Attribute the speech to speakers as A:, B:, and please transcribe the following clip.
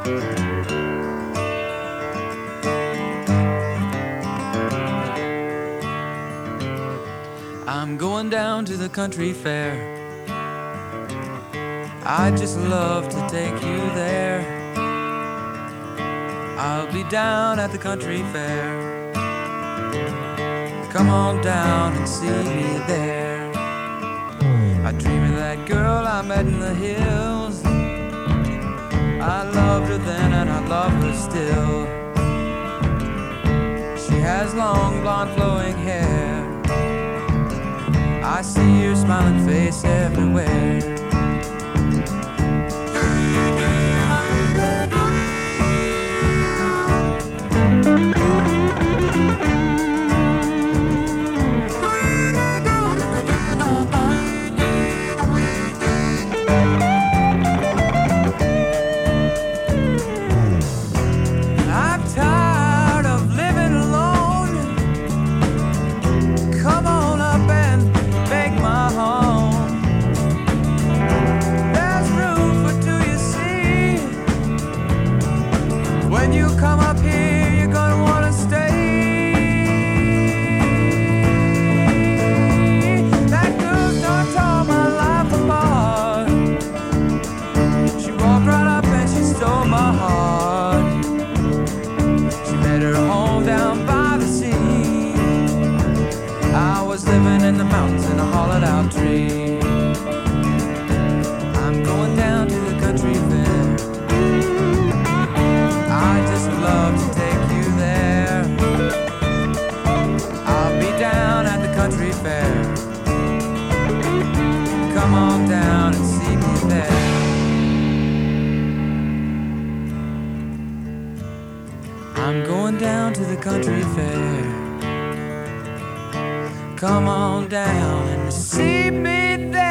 A: I'm going down to the country fair. I'd just love to take you there. I'll be down at the country fair. Come on down and see me there. I dream of that girl I met in the hills. I loved her then and I love her still. She has long blonde flowing hair. I see your smiling face everywhere. I'm going down to the country fair. Come on down and see me there.